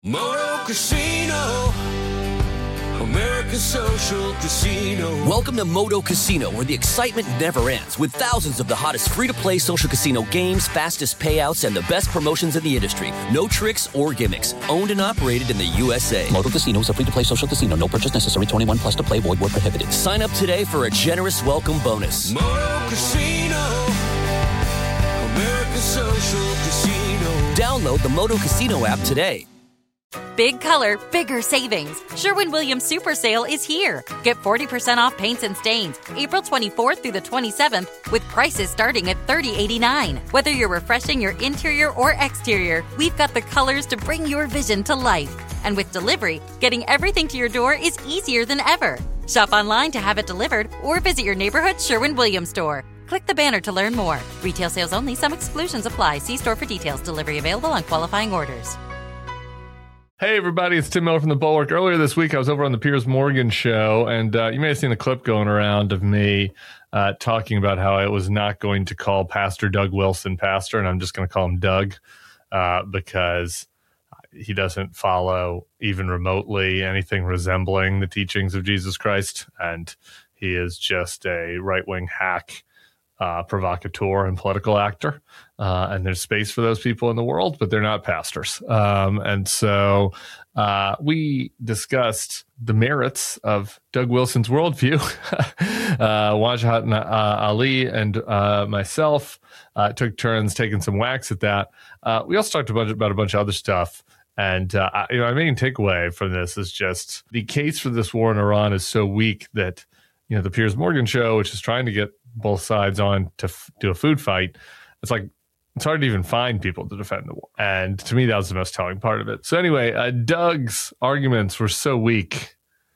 Moto Casino, America's social casino. Welcome to Moto Casino, where the excitement never ends, with thousands of the hottest free-to-play social casino games, fastest payouts, and the best promotions in the industry. No tricks or gimmicks. Owned and operated in the USA. Moto Casino is a free-to-play social casino. No purchase necessary. 21 plus to play. Void where prohibited. Sign up today for a generous welcome bonus. Moto Casino, America's social casino. Download the Moto Casino app today. Big color, bigger savings. Sherwin-Williams Super Sale is here. Get 40% off paints and stains April 24th through the 27th with prices starting at $30.89. Whether you're refreshing your interior or exterior, we've got the colors to bring your vision to life. And with delivery, getting everything to your door is easier than ever. Shop online to have it delivered or visit your neighborhood Sherwin-Williams store. Click the banner to learn more. Retail sales only. Some exclusions apply. See store for details. Delivery available on qualifying orders. Hey everybody, it's Tim Miller from The Bulwark. Earlier this week, I was over on the Piers Morgan show, and you may have seen the clip going around of me talking about how I was not going to call Pastor Doug Wilson pastor, and I'm just going to call him Doug because he doesn't follow even remotely anything resembling the teachings of Jesus Christ, and he is just a right-wing hack, provocateur, and political actor. And there's space for those people in the world, but they're not pastors. And so we discussed the merits of Doug Wilson's worldview. Wajahat Ali and myself took turns taking some whacks at that. We also talked about a bunch of other stuff. And my main takeaway from this is just the case for this war in Iran is so weak that, the Piers Morgan show, which is trying to get both sides on to do a food fight, it's hard to even find people to defend the war. And to me, that was the most telling part of it. So anyway, Doug's arguments were so weak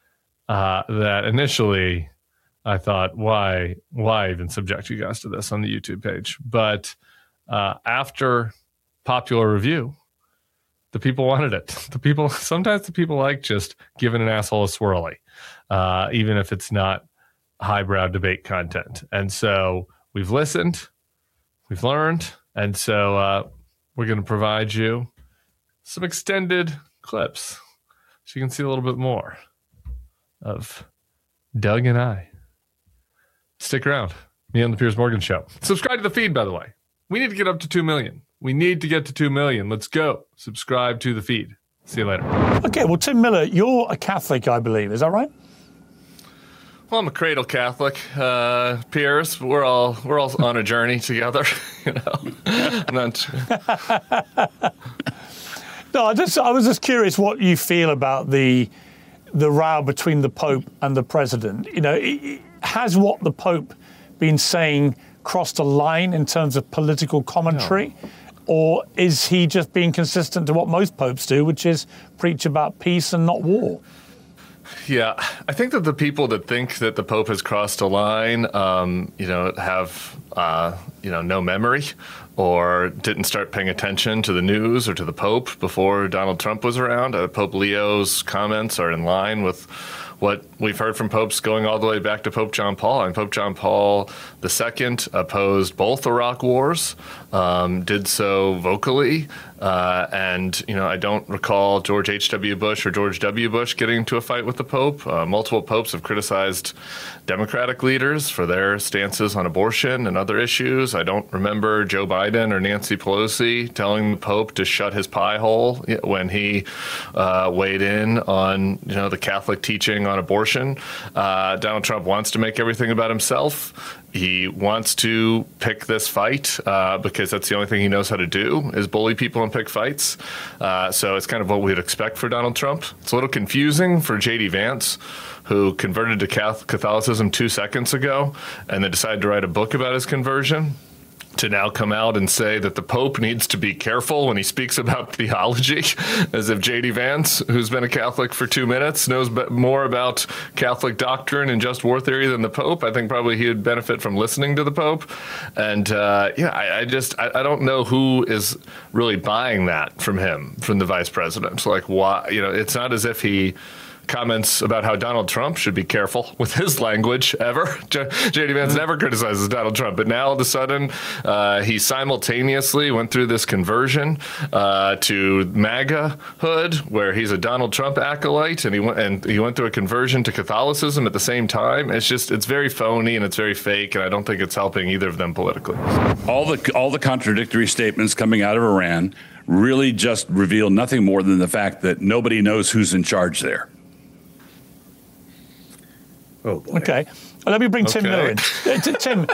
that initially I thought, why even subject you guys to this on the YouTube page? But after popular review, the people wanted it. Sometimes the people like just giving an asshole a swirly, even if it's not highbrow debate content. And so we've listened, we've learned, and so we're going to provide you some extended clips so you can see a little bit more of Doug and I. Stick around. Me on the Piers Morgan Show. Subscribe to the feed, by the way. We need to get up to 2 million. We need to get to 2 million. Let's go. Subscribe to the feed. See you later. Okay, well, Tim Miller, you're a Catholic, I believe. Is that right? Well, I'm a cradle Catholic. Piers, we're all on a journey together. I'm not. No, I was just curious what you feel about the row between the Pope and the President. Has what the Pope been saying crossed a line in terms of political commentary? No. Or is he just being consistent to what most popes do, which is preach about peace and not war? Yeah, I think that the people that think that the Pope has crossed a line, have, no memory or didn't start paying attention to the news or to the Pope before Donald Trump was around. Pope Leo's comments are in line with what we've heard from popes going all the way back to Pope John Paul. And Pope John Paul II opposed both Iraq wars, did so vocally. I don't recall George H.W. Bush or George W. Bush getting into a fight with the Pope. Multiple popes have criticized Democratic leaders for their stances on abortion and other issues. I don't remember Joe Biden or Nancy Pelosi telling the Pope to shut his pie hole when he weighed in on the Catholic teaching on abortion. Donald Trump wants to make everything about himself. He wants to pick this fight because that's the only thing he knows how to do is bully people and pick fights. So it's kind of what we'd expect for Donald Trump. It's a little confusing for J.D. Vance, who converted to Catholicism 2 seconds ago and then decided to write a book about his conversion, to now come out and say that the Pope needs to be careful when he speaks about theology, as if J.D. Vance, who's been a Catholic for 2 minutes, knows more about Catholic doctrine and just war theory than the Pope. I think probably he would benefit from listening to the Pope. And I don't know who is really buying that from him, from the vice president. Like, why? It's not as if he comments about how Donald Trump should be careful with his language ever. J.D. Vance never criticizes Donald Trump, but now all of a sudden he simultaneously went through this conversion to MAGA-hood, where he's a Donald Trump acolyte, and he went through a conversion to Catholicism at the same time. It's very phony and it's very fake, and I don't think it's helping either of them politically. All the contradictory statements coming out of Iran really just reveal nothing more than the fact that nobody knows who's in charge there. Oh, boy. Okay. Well, let me bring Tim Miller in. Tim,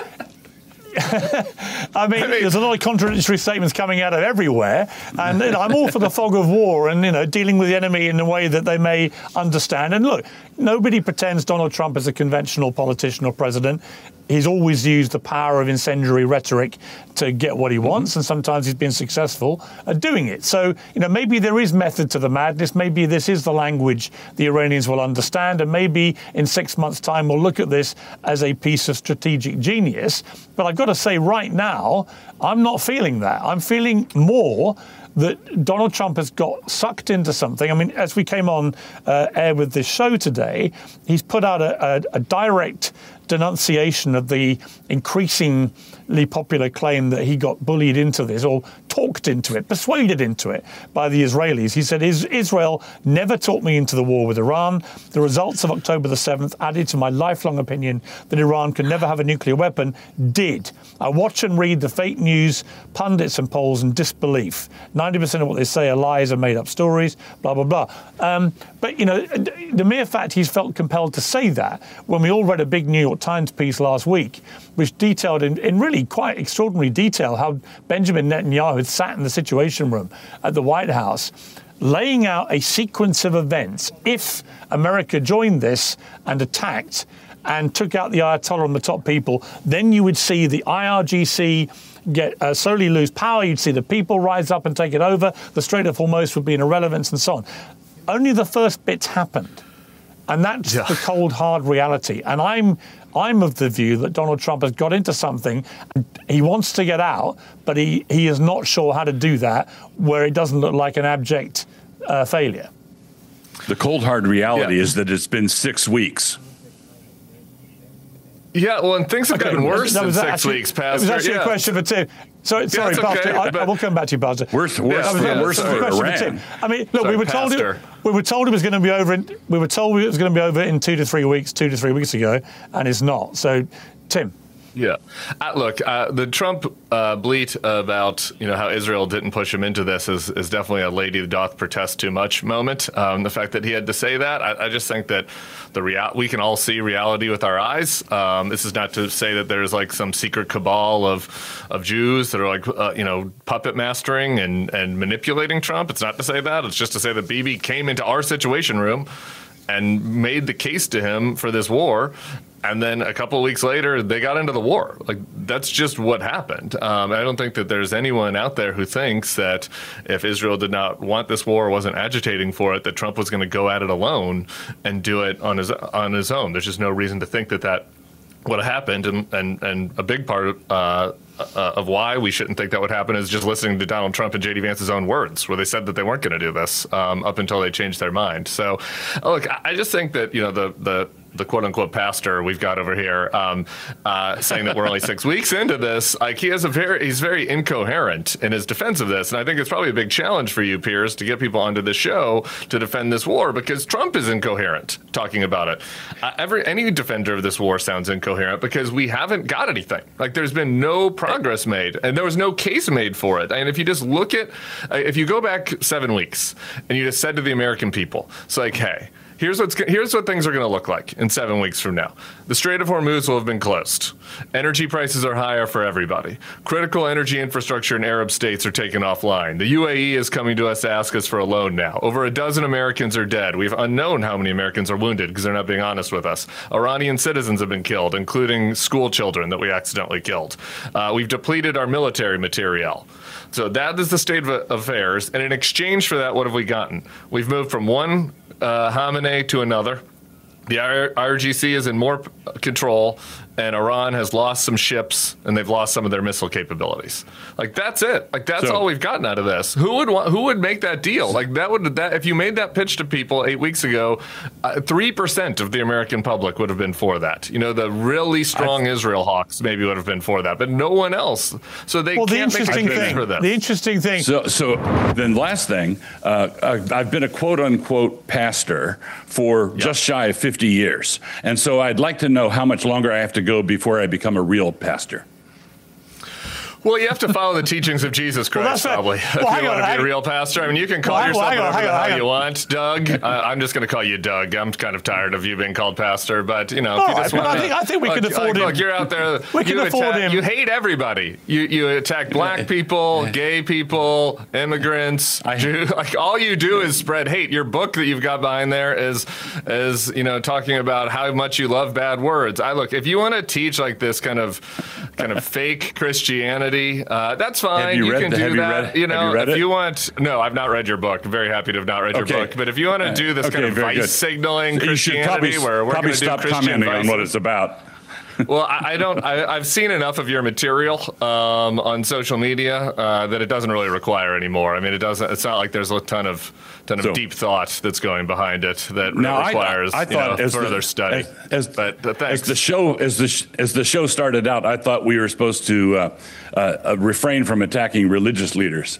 I mean, there's a lot of contradictory statements coming out of everywhere, and I'm all for the fog of war and dealing with the enemy in a way that they may understand. And look, nobody pretends Donald Trump is a conventional politician or president. He's always used the power of incendiary rhetoric to get what he wants, and sometimes he's been successful at doing it. So, maybe there is method to the madness. Maybe this is the language the Iranians will understand, and maybe in 6 months' time we'll look at this as a piece of strategic genius. But I've got to say right now, I'm not feeling that. I'm feeling more that Donald Trump has got sucked into something. I mean, as we came on air with this show today, he's put out a direct denunciation of the increasingly popular claim that he got bullied into this, or talked into it, persuaded into it by the Israelis. He said, Israel never talked me into the war with Iran. The results of October the 7th, added to my lifelong opinion that Iran could never have a nuclear weapon, did. I watch and read the fake news, pundits and polls in disbelief. 90% of what they say are lies and made-up stories, blah, blah, blah. But, the mere fact he's felt compelled to say that, when we all read a big New York Times piece last week, which detailed in really quite extraordinary detail how Benjamin Netanyahu had sat in the Situation Room at the White House, laying out a sequence of events. If America joined this and attacked and took out the Ayatollah and the top people, then you would see the IRGC slowly lose power. You'd see the people rise up and take it over. The Strait of Hormuz would be in irrelevance and so on. Only the first bits happened. And that's the cold, hard reality. And I'm of the view that Donald Trump has got into something. He wants to get out, but he is not sure how to do that where it doesn't look like an abject failure. The cold, hard reality is that it's been 6 weeks. Yeah, well, and things have gotten worse in 6 weeks, Pastor. It was actually a question for Tim. Sorry, Pastor. Okay, I will come back to you, Pastor. Worse for Iran. I mean, look, we were told it was going to be over. We were told it was going to be over in 2 to 3 weeks. 2 to 3 weeks ago, and it's not. So, Tim. Yeah. Look, the Trump bleat about how Israel didn't push him into this is definitely a lady doth protest too much moment. The fact that he had to say that, I just think that we can all see reality with our eyes. This is not to say that there's like some secret cabal of Jews that are like puppet mastering and manipulating Trump. It's not to say that. It's just to say that Bibi came into our Situation Room and made the case to him for this war. And then a couple of weeks later, they got into the war. Like, that's just what happened. I don't think that there's anyone out there who thinks that if Israel did not want this war, wasn't agitating for it, that Trump was going to go at it alone and do it on his own. There's just no reason to think that would have happened. And a big part of why we shouldn't think that would happen is just listening to Donald Trump and J.D. Vance's own words, where they said that they weren't going to do this up until they changed their mind. So, look, I just think that, the quote-unquote pastor we've got over here saying that we're only 6 weeks into this, like he's very incoherent in his defense of this. And I think it's probably a big challenge for you, Piers, to get people onto the show to defend this war, because Trump is incoherent talking about it. Any defender of this war sounds incoherent because we haven't got anything. Like, there's been no progress made, and there was no case made for it. And if you just look at, if you go back 7 weeks and you just said to the American people, it's like, hey, here's what things are going to look like in 7 weeks from now. The Strait of Hormuz will have been closed. Energy prices are higher for everybody. Critical energy infrastructure in Arab states are taken offline. The UAE is coming to us to ask us for a loan now. Over a dozen Americans are dead. We've unknown how many Americans are wounded because they're not being honest with us. Iranian citizens have been killed, including school children that we accidentally killed. We've depleted our military materiel. So that is the state of affairs. And in exchange for that, what have we gotten? We've moved from one Khamenei to another. The IRGC is in more control, and Iran has lost some ships, and they've lost some of their missile capabilities. Like, that's it. Like, that's all we've gotten out of this. Who would make that deal? Like, that if you made that pitch to people 8 weeks ago, 3% of the American public would have been for that. You know, the really strong Israel hawks maybe would have been for that, but no one else. So they can't make a case for them. The interesting thing. So then last thing, I've been a quote-unquote pastor for just shy of 50 years. And so I'd like to know how much longer I have to go before I become a real pastor. Well, you have to follow the teachings of Jesus Christ, probably, if you want to be a real pastor. I mean, you can call yourself whatever the hell you want, Doug. I'm just going to call you Doug. I'm kind of tired of you being called pastor, but, you know, if you just want to... I think we can afford him. Look, you're out there. We can afford him. You hate everybody. You attack black people, gay people, immigrants. Like, all you do is spread hate. Your book that you've got behind there is you know, talking about how much you love bad words. Look, if you want to teach like this kind of fake Christianity, that's fine. You can do that. You know, if you want. No, I've not read your book. I'm very happy to have not read your book. But if you want to do this kind of vice signaling Christianity, where we're going to do Christian commenting on what it's about. Well, I've seen enough of your material on social media that it doesn't really require anymore. I mean, it's not like there's a ton of deep thought that's going behind it that requires further study. As the show started out, I thought we were supposed to refrain from attacking religious leaders.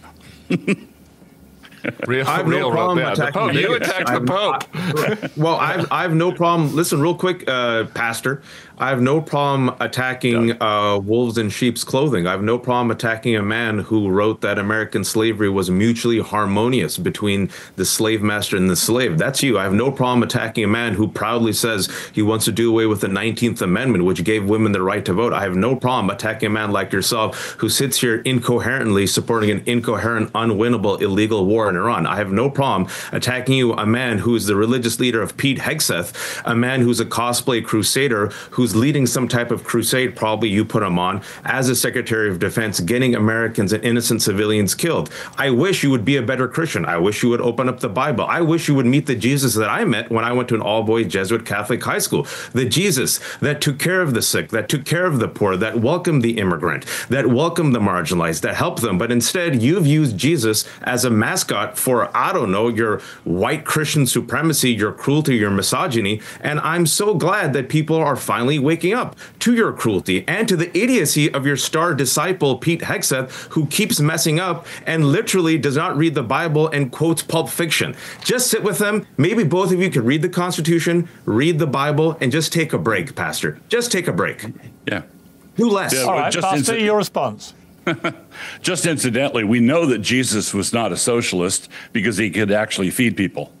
I have no problem attacking you attacked the Pope. Well, I have no problem. Listen, real quick, Pastor. I have no problem attacking wolves in sheep's clothing. I have no problem attacking a man who wrote that American slavery was mutually harmonious between the slave master and the slave. That's you. I have no problem attacking a man who proudly says he wants to do away with the 19th Amendment, which gave women the right to vote. I have no problem attacking a man like yourself who sits here incoherently supporting an incoherent, unwinnable, illegal war in Iran. I have no problem attacking you, a man who is the religious leader of Pete Hegseth, a man who's a cosplay crusader, who's leading some type of crusade, probably you put him on, as a Secretary of Defense, getting Americans and innocent civilians killed. I wish you would be a better Christian. I wish you would open up the Bible. I wish you would meet the Jesus that I met when I went to an all-boys Jesuit Catholic high school. The Jesus that took care of the sick, that took care of the poor, that welcomed the immigrant, that welcomed the marginalized, that helped them. But instead, you've used Jesus as a mascot for, I don't know, your white Christian supremacy, your cruelty, your misogyny. And I'm so glad that people are finally waking up to your cruelty and to the idiocy of your star disciple, Pete Hegseth, who keeps messing up and literally does not read the Bible and quotes Pulp Fiction. Just sit with them. Maybe both of you could read the Constitution, read the Bible, and just take a break, Pastor. Just take a break. Yeah. Do less. All right, Pastor, your response. Just incidentally, we know that Jesus was not a socialist because he could actually feed people.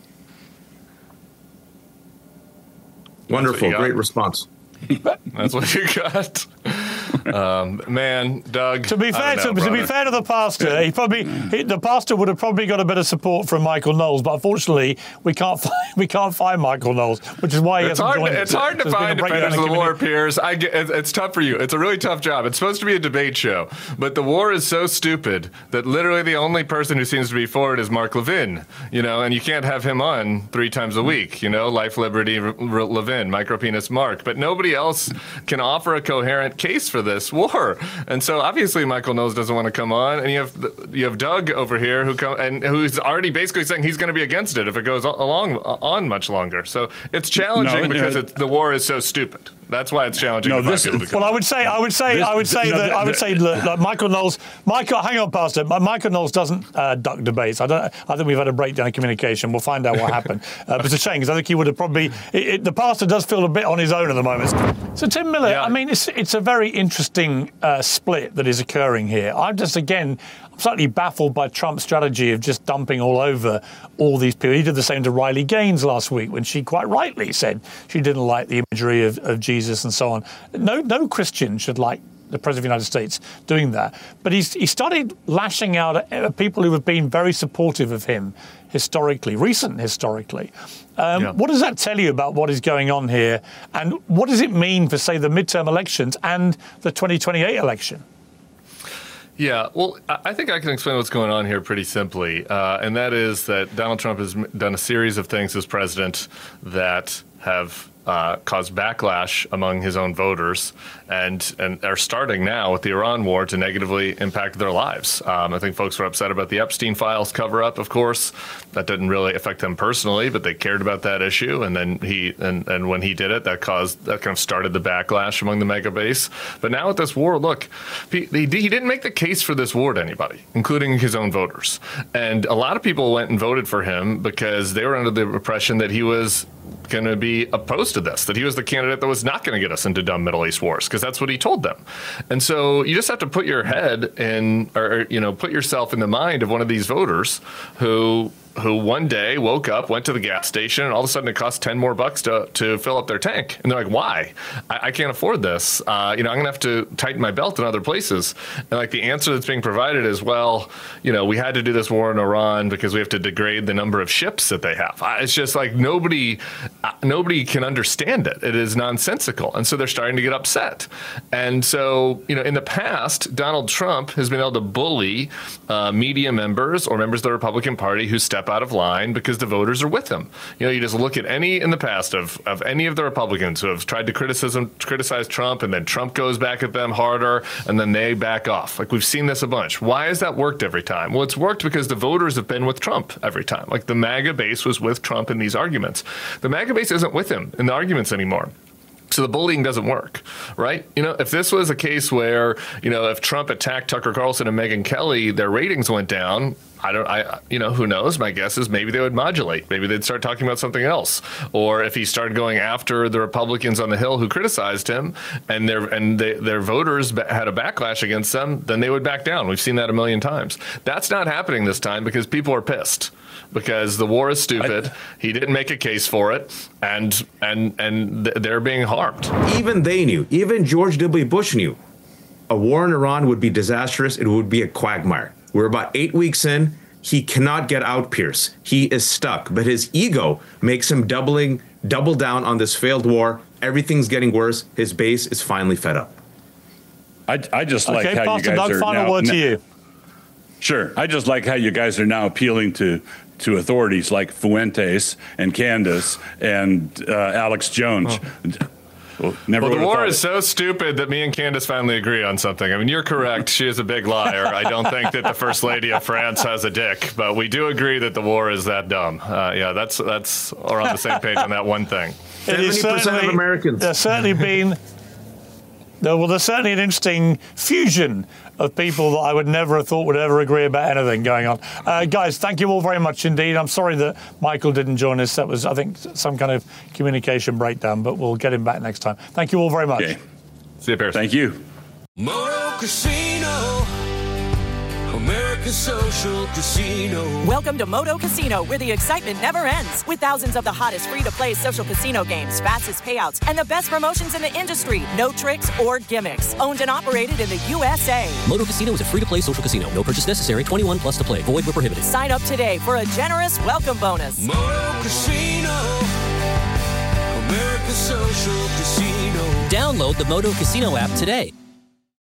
Wonderful. Great response. That's what you got. Man, Doug. To be fair to the pastor, the pastor would have probably got a bit of support from Michael Knowles, but unfortunately, we can't find Michael Knowles, which is why he hasn't joined us. It's hard to find defenders of the war, Piers. It's tough for you. It's a really tough job. It's supposed to be a debate show, but the war is so stupid that literally the only person who seems to be for it is Mark Levin. You know, and you can't have him on 3 times a week. You know, Life, Liberty, Levin, Micropenis Mark, but nobody else can offer a coherent case for this war. And so obviously Michael Knowles doesn't want to come on, and you have Doug over here who's already basically saying he's going to be against it if it goes on much longer. So it's challenging because the war is so stupid. That's why it's challenging. I would say that Michael Knowles. Hang on, Pastor. Michael Knowles doesn't duck debates. I think we've had a breakdown of communication. We'll find out what happened. But it's a shame because I think he would have probably. The pastor does feel a bit on his own at the moment. So Tim Miller, I mean, it's a very interesting split that is occurring here. I'm slightly baffled by Trump's strategy of just dumping all over all these people. He did the same to Riley Gaines last week when she quite rightly said she didn't like the imagery of Jesus and so on. No Christian should like the President of the United States doing that. But he started lashing out at people who have been very supportive of him historically. What does that tell you about what is going on here? And what does it mean for, say, the midterm elections and the 2028 election? Yeah, well, I think I can explain what's going on here pretty simply, and that is that Donald Trump has done a series of things as president that have caused backlash among his own voters, and are starting now with the Iran war to negatively impact their lives. I think folks were upset about the Epstein files cover-up, of course. That didn't really affect them personally, but they cared about that issue. And then and when he did it, that kind of started the backlash among the mega base. But now with this war, look, he didn't make the case for this war to anybody, including his own voters. And a lot of people went and voted for him because they were under the impression that he was going to be opposed to this, that he was the candidate that was not going to get us into dumb Middle East wars, because that's what he told them. And so you just have to put your head in, or put yourself in the mind of one of these voters who one day woke up, went to the gas station, and all of a sudden it cost $10 more to fill up their tank. And they're like, why? I can't afford this. I'm going to have to tighten my belt in other places. And like the answer that's being provided is, well, we had to do this war in Iran because we have to degrade the number of ships that they have. It's just like nobody can understand it. It is nonsensical. And so they're starting to get upset. And so, in the past, Donald Trump has been able to bully media members or members of the Republican Party who step out of line because the voters are with him. You just look at any in the past of any of the Republicans who have tried to criticize Trump, and then Trump goes back at them harder, and then they back off. Like, we've seen this a bunch. Why has that worked every time? Well, it's worked because the voters have been with Trump every time. Like, the MAGA base was with Trump in these arguments. The MAGA base isn't with him in the arguments anymore. So the bullying doesn't work, right? If this was a case where, if Trump attacked Tucker Carlson and Megyn Kelly, their ratings went down, who knows? My guess is maybe they would modulate. Maybe they'd start talking about something else. Or if he started going after the Republicans on the Hill who criticized him, and their voters had a backlash against them, then they would back down. We've seen that a million times. That's not happening this time because people are pissed. Because the war is stupid. He didn't make a case for it, and they're being harmed. Even they knew. Even George W. Bush knew. A war in Iran would be disastrous. It would be a quagmire. We're about 8 weeks in. He cannot get out, Pierce. He is stuck. But his ego makes him double down on this failed war. Everything's getting worse. His base is finally fed up. I just like how Pastor you guys Doug, are final now, word to you. Sure. I just like how you guys are now appealing to authorities like Fuentes and Candace and Alex Jones. Well, the war is so stupid that me and Candace finally agree on something. I mean, you're correct. She is a big liar. I don't think that the First Lady of France has a dick, but we do agree that the war is that dumb. That's we're on the same page on that one thing. 70% of Americans. There's certainly been there's certainly an interesting fusion of people that I would never have thought would ever agree about anything going on. Guys, thank you all very much indeed. I'm sorry that Michael didn't join us. That was, I think, some kind of communication breakdown, but we'll get him back next time. Thank you all very much. Okay. See you, Pierce. Thank you. Moto Casino, America's social casino. Welcome to Moto Casino, where the excitement never ends. With thousands of the hottest free-to-play social casino games, fastest payouts, and the best promotions in the industry. No tricks or gimmicks. Owned and operated in the USA. Moto Casino is a free-to-play social casino. No purchase necessary. 21 plus to play. Void where prohibited. Sign up today for a generous welcome bonus. Moto Casino, America's social casino. Download the Moto Casino app today.